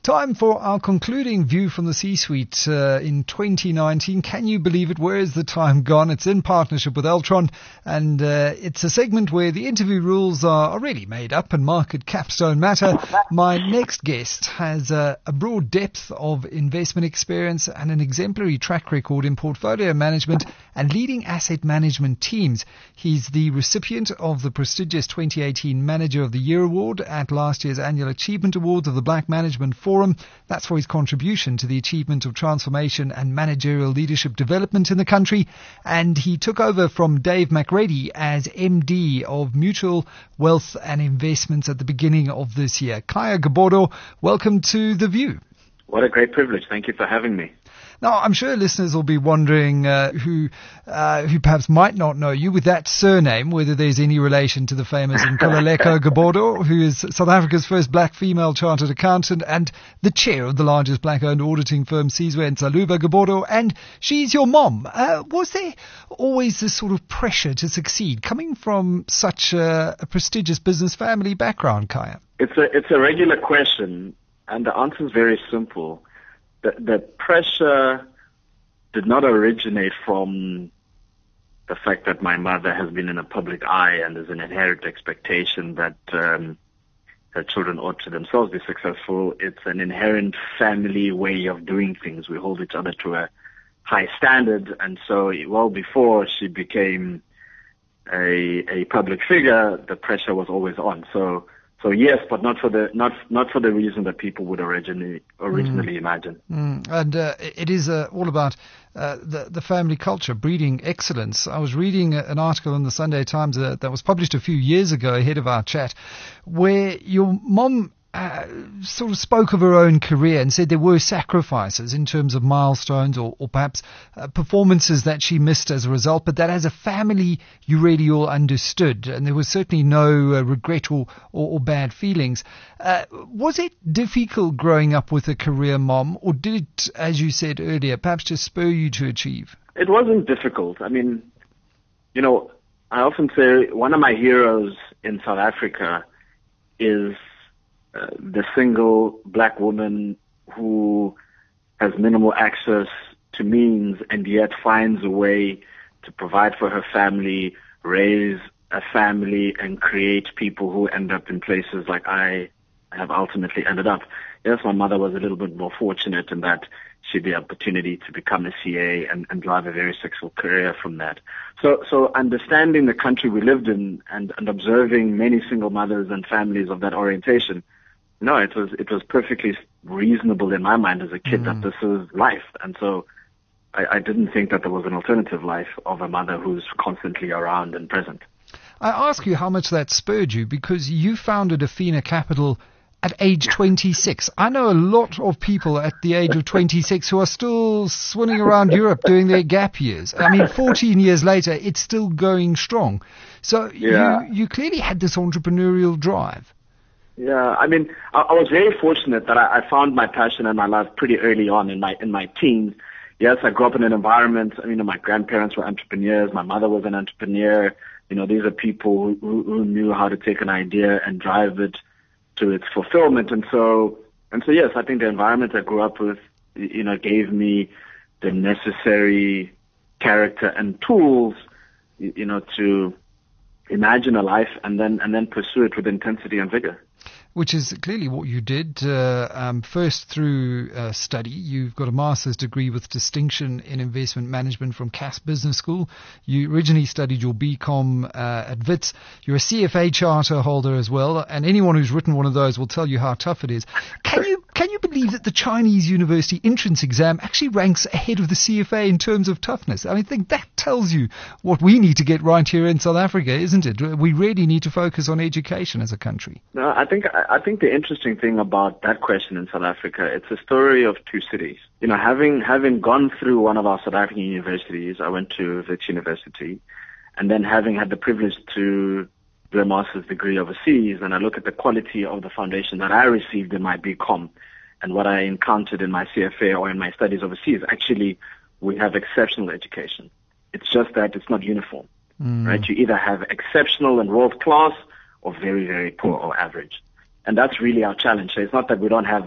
Time for our concluding view from the C-suite in 2019. Can you believe it? Where is the time gone? It's in partnership with Altron, and it's a segment where the interview rules are really made up and market caps don't matter. My next guest has a broad depth of investment experience and an exemplary track record in portfolio management and leading asset management teams. He's the recipient of the prestigious 2018 Manager of the Year Award at last year's Annual Achievement Awards of the Black Management Forum. That's for his contribution to the achievement of transformation and managerial leadership development in the country. And he took over from Dave McReady as MD of Mutual Wealth and Investments at the beginning of this year. Khaya Gobodo, welcome to The View. What a great privilege. Thank you for having me. Now, I'm sure listeners will be wondering who perhaps might not know you with that surname, whether there's any relation to the famous Nkululeko Gobodo, who is South Africa's first black female chartered accountant and the chair of the largest black-owned auditing firm, Sizwe Nsaluba Gobodo, and she's your mom. Was there always this sort of pressure to succeed coming from such a prestigious business family background, Khaya? It's a regular question, and the answer is very simple. The pressure did not originate from the fact that my mother has been in a public eye and there's an inherent expectation that her children ought to themselves be successful. It's an inherent family way of doing things. We hold each other to a high standard, and so well before she became a public figure, the pressure was always on. So yes, but not for the reason that people would originally imagine. And it is all about the family culture, breeding excellence. I was reading an article in the Sunday Times that was published a few years ago ahead of our chat, where your mom sort of spoke of her own career and said there were sacrifices in terms of milestones or perhaps performances that she missed as a result, but that as a family you really all understood, and there was certainly no regret or bad feelings. Was it difficult growing up with a career mom, or did it, as you said earlier, perhaps just spur you to achieve? It wasn't difficult. I mean, I often say one of my heroes in South Africa is the single black woman who has minimal access to means and yet finds a way to provide for her family, raise a family, and create people who end up in places like I have ultimately ended up. Yes, my mother was a little bit more fortunate in that she had the opportunity to become a CA and drive a very successful career from that. So understanding the country we lived in and observing many single mothers and families of that orientation, no, it was perfectly reasonable in my mind as a kid that this is life. And so I didn't think that there was an alternative life of a mother who's constantly around and present. I ask you how much that spurred you, because you founded Athena Capital at age 26. I know a lot of people at the age of 26 who are still swimming around Europe doing their gap years. I mean, 14 years later, it's still going strong. So you clearly had this entrepreneurial drive. Yeah, I mean, I was very fortunate that I found my passion and my love pretty early on in my teens. Yes, I grew up in an environment. I mean, my grandparents were entrepreneurs. My mother was an entrepreneur. These are people who knew how to take an idea and drive it to its fulfillment. And so yes, I think the environment I grew up with, gave me the necessary character and tools, to imagine a life and then pursue it with intensity and vigor. Which is clearly what you did, first through study. You've got a master's degree with distinction in investment management from Cass Business School. You originally studied your BCom at Wits. You're a CFA charter holder as well, and anyone who's written one of those will tell you how tough it is. Can you believe that the Chinese university entrance exam actually ranks ahead of the CFA in terms of toughness? I think that tells you what we need to get right here in South Africa, isn't it? We really need to focus on education as a country. No, I think the interesting thing about that question in South Africa, it's a story of two cities. Having gone through one of our South African universities, I went to Wits University, and then having had the privilege to do a master's degree overseas, and I look at the quality of the foundation that I received in my BCom and what I encountered in my CFA or in my studies overseas, actually, we have exceptional education. It's just that it's not uniform, right? You either have exceptional and world class or very, very poor or average. And that's really our challenge. So it's not that we don't have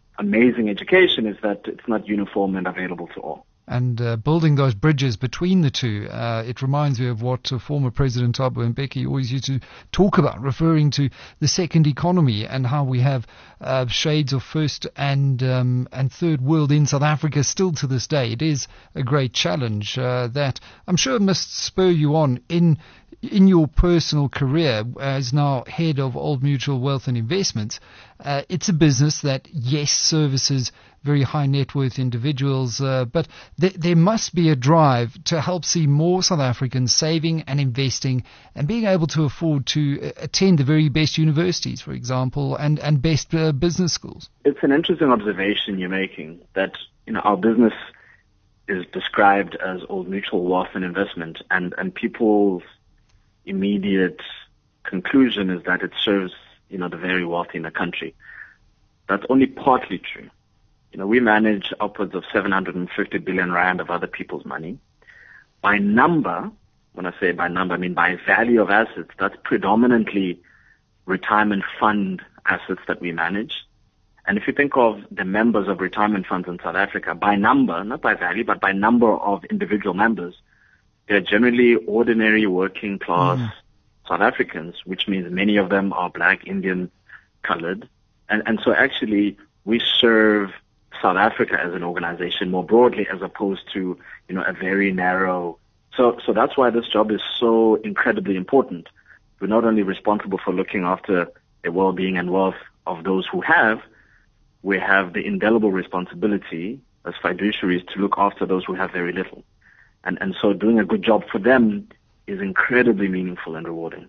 amazing education is that it's not uniform and available to all. And building those bridges between the two, it reminds me of what former President Thabo Mbeki always used to talk about, referring to the second economy and how we have shades of first and third world in South Africa still to this day. It is a great challenge that I'm sure must spur you on in your personal career as now head of Old Mutual Wealth and Investments. It's a business that, yes, services very high net worth individuals, but there must be a drive to help see more South Africans saving and investing and being able to afford to attend the very best universities, for example, and best business schools. It's an interesting observation you're making that, our business is described as Old Mutual Wealth and Investment, and people's immediate conclusion is that it serves, the very wealthy in the country. That's only partly true. We manage upwards of 750 billion rand of other people's money. By number, when I say by number, I mean by value of assets, that's predominantly retirement fund assets that we manage. And if you think of the members of retirement funds in South Africa, by number, not by value, but by number of individual members, they're generally ordinary working class South Africans, which means many of them are black, Indian, colored. And so actually we serve South Africa as an organization more broadly as opposed to, a very narrow. So that's why this job is so incredibly important. We're not only responsible for looking after the well-being and wealth of those who have, we have the indelible responsibility as fiduciaries to look after those who have very little. And so doing a good job for them is incredibly meaningful and rewarding.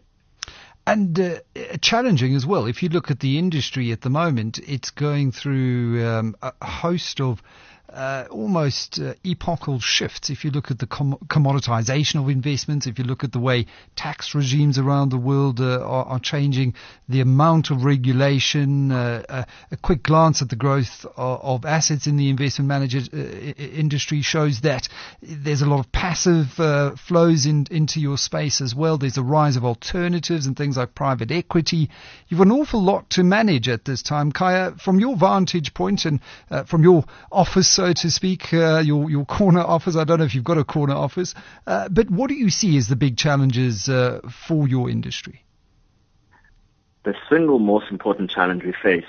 And challenging as well. If you look at the industry at the moment, it's going through a host of almost epochal shifts. If you look at the commoditization of investments, if you look at the way tax regimes around the world are changing, the amount of regulation, a quick glance at the growth of assets in the investment manager industry shows that there's a lot of passive flows into your space as well. There's a rise of alternatives and things like private equity. You've an awful lot to manage at this time. Khaya, from your vantage point and from your office, so to speak, your corner office. I don't know if you've got a corner office, but what do you see as the big challenges for your industry? The single most important challenge we face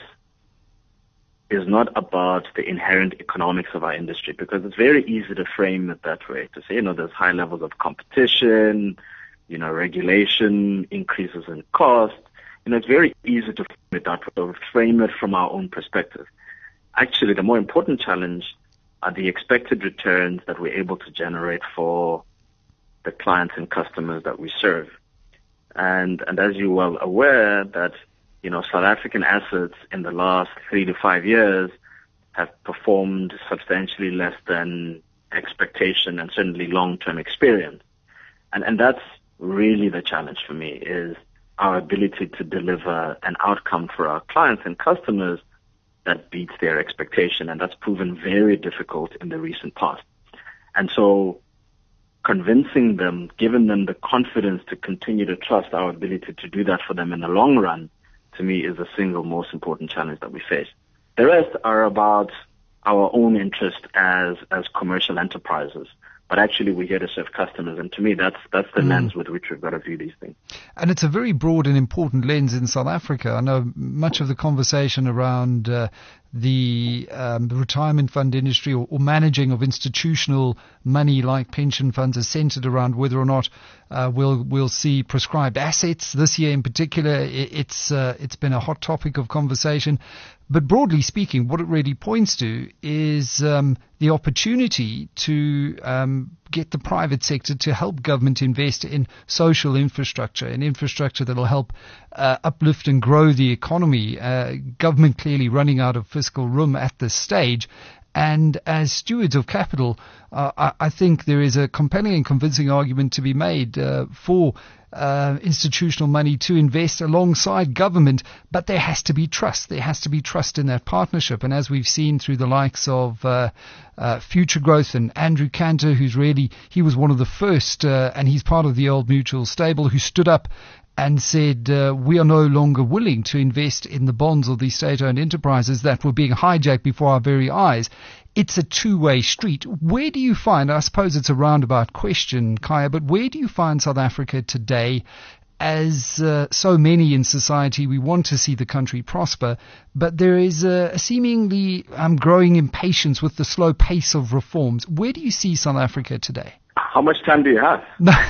is not about the inherent economics of our industry, because it's very easy to frame it that way, to say, there's high levels of competition, regulation, increases in cost. It's very easy to frame it that way, or frame it from our own perspective. Actually, the more important challenge are the expected returns that we're able to generate for the clients and customers that we serve. And as you're well aware that, South African assets in the last 3 to 5 years have performed substantially less than expectation and certainly long-term experience. And that's really the challenge for me, is our ability to deliver an outcome for our clients and customers that beats their expectation, and that's proven very difficult in the recent past. And so convincing them, giving them the confidence to continue to trust our ability to do that for them in the long run, to me, is the single most important challenge that we face. The rest are about our own interest as commercial enterprises. But actually, we're here to serve customers, and to me, that's the lens with which we've got to view these things. And it's a very broad and important lens in South Africa. I know much of the conversation around the retirement fund industry or managing of institutional money like pension funds is centered around whether or not we'll see prescribed assets. This year in particular, it's been a hot topic of conversation. But broadly speaking, what it really points to is the opportunity to get the private sector to help government invest in social infrastructure, in infrastructure that will help uplift and grow the economy. Government clearly running out of fiscal room at this stage. And as stewards of capital, I think there is a compelling and convincing argument to be made for institutional money to invest alongside government, but there has to be trust. There has to be trust in that partnership. And as we've seen through the likes of Future Growth and Andrew Cantor, he was one of the first, and he's part of the Old Mutual stable, who stood up and said, we are no longer willing to invest in the bonds of these state-owned enterprises that were being hijacked before our very eyes. It's a two-way street. Where do you find, I suppose it's a roundabout question, Khaya, but where do you find South Africa today? As so many in society, we want to see the country prosper, but there is a seemingly growing impatience with the slow pace of reforms. Where do you see South Africa today? How much time do you have?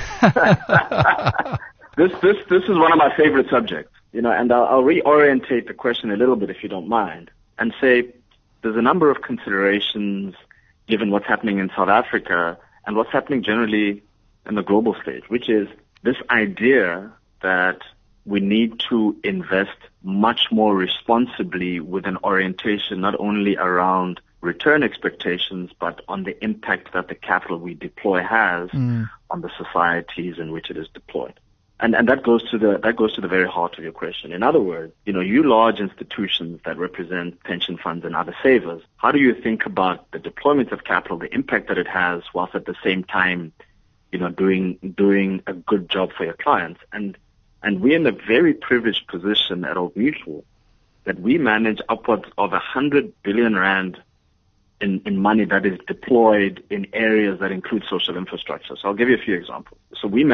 This is one of my favorite subjects, and I'll reorientate the question a little bit, if you don't mind, and say there's a number of considerations given what's happening in South Africa and what's happening generally in the global stage, which is this idea that we need to invest much more responsibly with an orientation not only around return expectations, but on the impact that the capital we deploy has on the societies in which it is deployed. And that goes to the very heart of your question. In other words, you large institutions that represent pension funds and other savers, how do you think about the deployment of capital, the impact that it has, whilst at the same time, doing a good job for your clients? And we're in a very privileged position at Old Mutual that we manage upwards of 100 billion rand in money that is deployed in areas that include social infrastructure. So I'll give you a few examples. So we've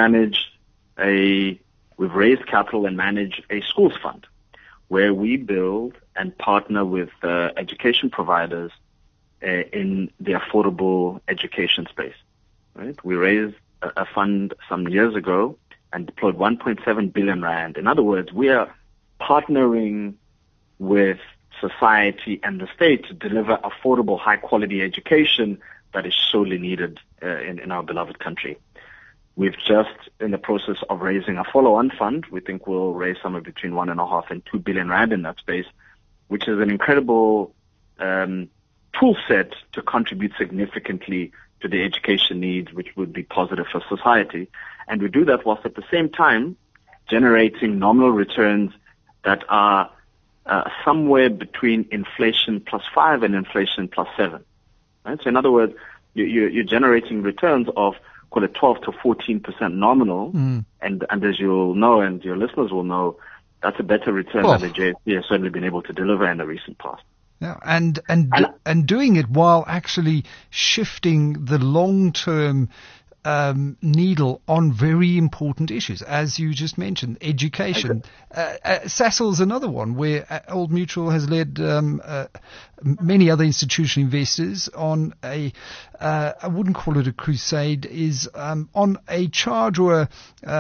raised capital and manage a schools fund where we build and partner with education providers in the affordable education space. Right? We raised a fund some years ago and deployed 1.7 billion rand. In other words, we are partnering with society and the state to deliver affordable, high-quality education that is sorely needed in our beloved country. We've just in the process of raising a follow-on fund. We think we'll raise somewhere between 1.5 and 2 billion rand in that space, which is an incredible tool set to contribute significantly to the education needs, which would be positive for society. And we do that whilst at the same time generating nominal returns that are somewhere between inflation plus 5 and inflation plus 7. Right? So in other words, you're generating returns of, call it 12 to 14% nominal. And as you'll know and your listeners will know, that's a better return than the JSE has certainly been able to deliver in the recent past. Yeah, and doing it while actually shifting the long-term needle on very important issues, as you just mentioned, education. Sasol's another one where Old Mutual has led many other institutional investors on I wouldn't call it a crusade, is on a charge or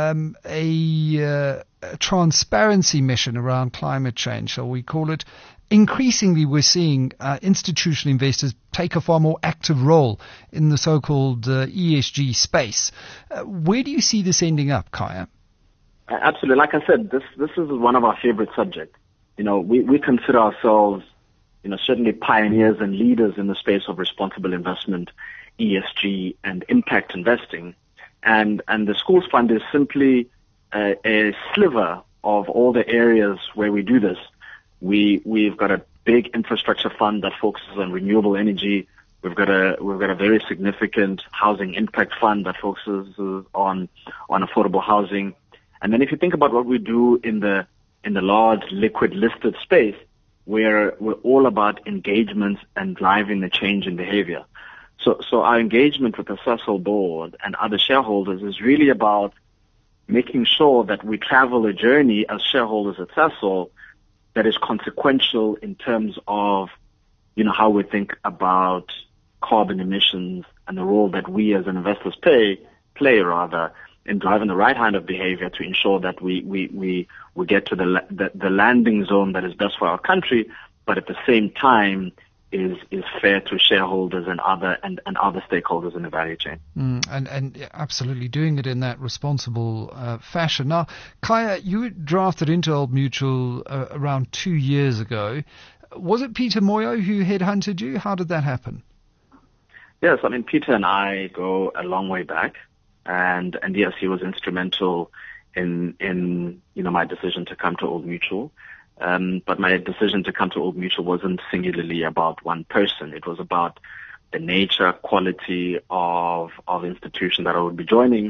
a transparency mission around climate change, shall we call it. Increasingly, we're seeing institutional investors take a far more active role in the so-called ESG space. Where do you see this ending up, Khaya? Absolutely. Like I said, this is one of our favorite subjects. We consider ourselves, certainly pioneers and leaders in the space of responsible investment, ESG, and impact investing. And the Schools Fund is simply a sliver of all the areas where we do this. We've got a big infrastructure fund that focuses on renewable energy. We've got a very significant housing impact fund that focuses on affordable housing. And then if you think about what we do in the large liquid listed space, we're all about engagements and driving the change in behavior. So our engagement with the Sasol board and other shareholders is really about making sure that we travel a journey as shareholders at Sasol that is consequential in terms of, how we think about carbon emissions and the role that we as investors play in driving the right kind of behavior to ensure that we get to the landing zone that is best for our country, but at the same time is fair to shareholders and other stakeholders in the value chain. And absolutely doing it in that responsible fashion. Now, Khaya, you were drafted into Old Mutual around 2 years ago. Was it Peter Moyo who headhunted you? How did that happen? Yes, Peter and I go a long way back, and yes, he was instrumental in my decision to come to Old Mutual. But my decision to come to Old Mutual wasn't singularly about one person. It was about the nature, quality of institution that I would be joining,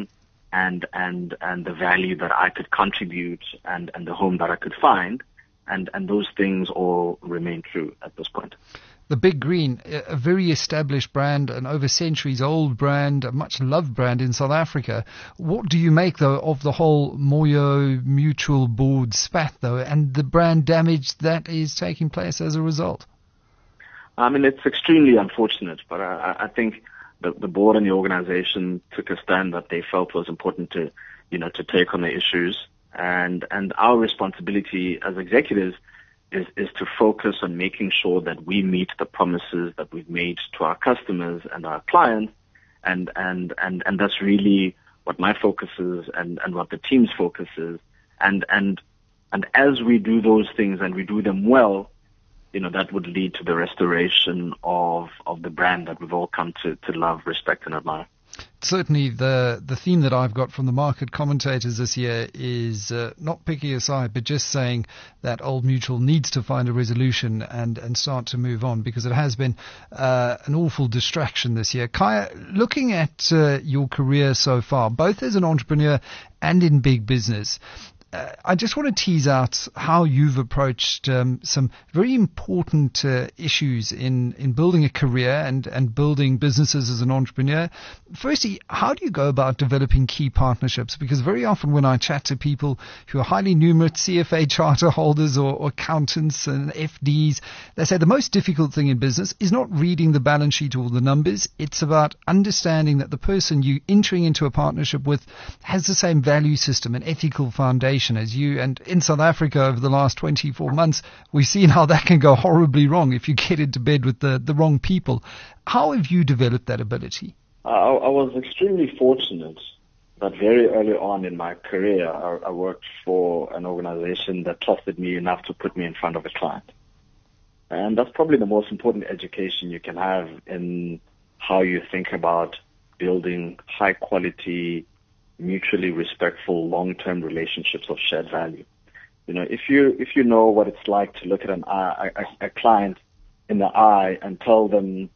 and the value that I could contribute and the home that I could find. And those things all remain true at this point. The Big Green, a very established brand, an over centuries old brand, a much loved brand in South Africa. What do you make, though, of the whole Moyo Mutual Board spat, though, and the brand damage that is taking place as a result? I mean, it's extremely unfortunate, but I think the board and the organization took a stand that they felt was important to take on the issues. And our responsibility as executives is to focus on making sure that we meet the promises that we've made to our customers and our clients, and that's really what my focus is and what the team's focus is. And as we do those things and we do them well, that would lead to the restoration of the brand that we've all come to love, respect, and admire. Certainly the theme that I've got from the market commentators this year is not picking a side, but just saying that Old Mutual needs to find a resolution and start to move on, because it has been an awful distraction this year. Khaya, looking at your career so far, both as an entrepreneur and in big business, I just want to tease out how you've approached some very important issues in building a career and building businesses as an entrepreneur. Firstly, how do you go about developing key partnerships? Because very often when I chat to people who are highly numerate CFA charter holders or accountants and FDs, they say the most difficult thing in business is not reading the balance sheet or the numbers. It's about understanding that the person you're entering into a partnership with has the same value system and ethical foundation as you. And in South Africa over the last 24 months, we've seen how that can go horribly wrong if you get into bed with the wrong people. How have you developed that ability? I was extremely fortunate that very early on in my career, I worked for an organization that trusted me enough to put me in front of a client. And that's probably the most important education you can have in how you think about building high quality, mutually respectful, long-term relationships of shared value. If you know what it's like to look at a client in the eye and tell them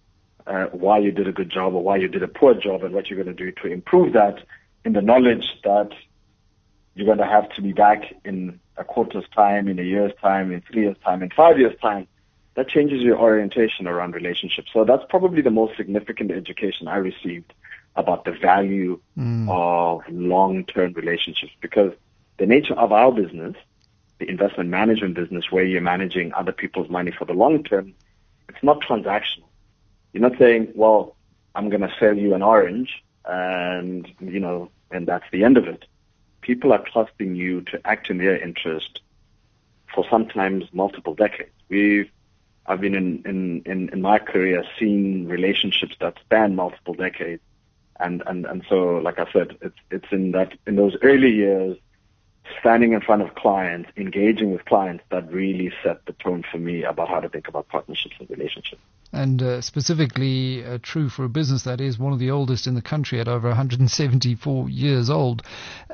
why you did a good job or why you did a poor job and what you're going to do to improve that, in the knowledge that you're going to have to be back in a quarter's time, in a year's time, in 3 years' time, in 5 years' time, that changes your orientation around relationships. So that's probably the most significant education I received about the value of long-term relationships, because the nature of our business, the investment management business, where you're managing other people's money for the long term, it's not transactional. You're not saying, well, I'm going to sell you an orange and that's the end of it. People are trusting you to act in their interest for sometimes multiple decades. I've been in my career seen relationships that span multiple decades. And so, like I said, it's in those early years, standing in front of clients, engaging with clients, that really set the tone for me about how to think about partnerships and relationships. And specifically true for a business that is one of the oldest in the country at over 174 years old.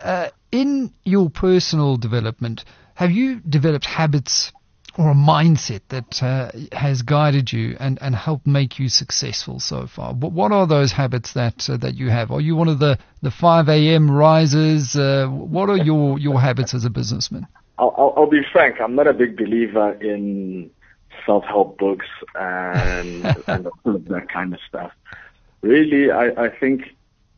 In your personal development, have you developed habits or a mindset that has guided you and helped make you successful so far? What are those habits that you have? Are you one of the 5 a.m. risers? What are your habits as a businessman? I'll be frank. I'm not a big believer in self-help books and all of that kind of stuff. Really, I think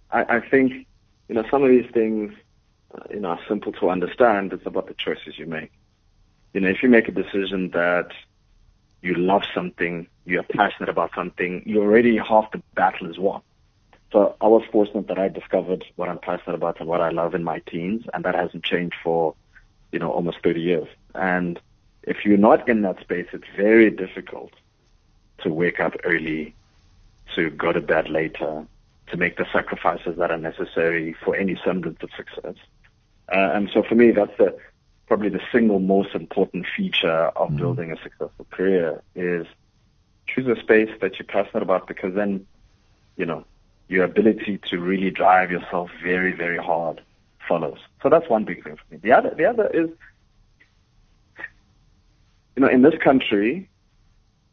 some of these things are simple to understand. It's about the choices you make. If you make a decision that you love something, you're passionate about something, you're already half the battle is won. So I was fortunate that I discovered what I'm passionate about and what I love in my teens, and that hasn't changed for, almost 30 years. And if you're not in that space, it's very difficult to wake up early, to go to bed later, to make the sacrifices that are necessary for any semblance of success. And so for me, that's probably the single most important feature of building a successful career is choose a space that you're passionate about, because then, your ability to really drive yourself very, very hard follows. So that's one big thing for me. The other is, in this country,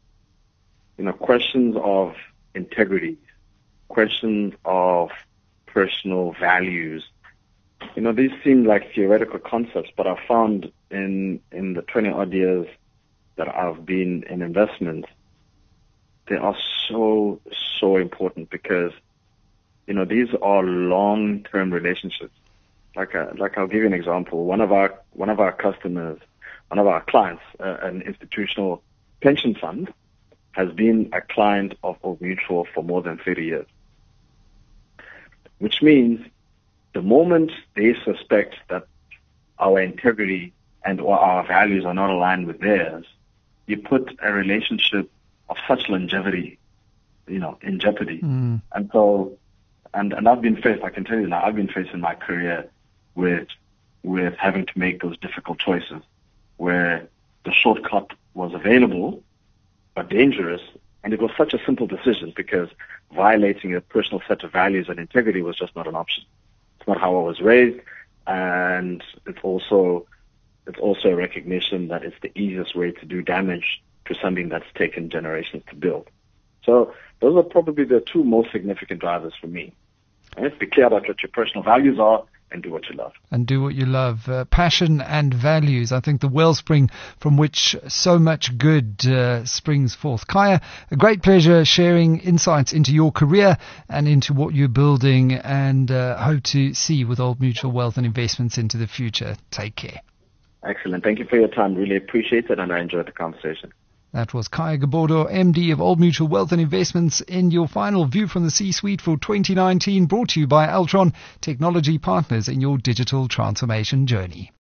questions of integrity, questions of personal values. These seem like theoretical concepts, but I found in the 20 odd years that I've been in investments, they are so important because, these are long-term relationships. Like I'll give you an example. One of our customers, one of our clients, an institutional pension fund, has been a client of Old Mutual for more than 30 years. Which means the moment they suspect that our integrity and or our values are not aligned with theirs, you put a relationship of such longevity, in jeopardy. And so, and I've been faced, I can tell you now, I've been faced in my career with having to make those difficult choices where the shortcut was available but dangerous, and it was such a simple decision because violating a personal set of values and integrity was just not an option. It's not how I was raised, and it's also a recognition that it's the easiest way to do damage to something that's taken generations to build. So those are probably the two most significant drivers for me. Right? Be clear about what your personal values are and do what you love. And do what you love. Passion and values, I think the wellspring from which so much good springs forth. Khaya, a great pleasure sharing insights into your career and into what you're building, and hope to see you with Old Mutual Wealth and Investments into the future. Take care. Excellent. Thank you for your time. Really appreciate it, and I enjoyed the conversation. That was Khaya Gabodor, MD of Old Mutual Wealth and Investments, in your final view from the C-suite for 2019, brought to you by Altron, technology partners in your digital transformation journey.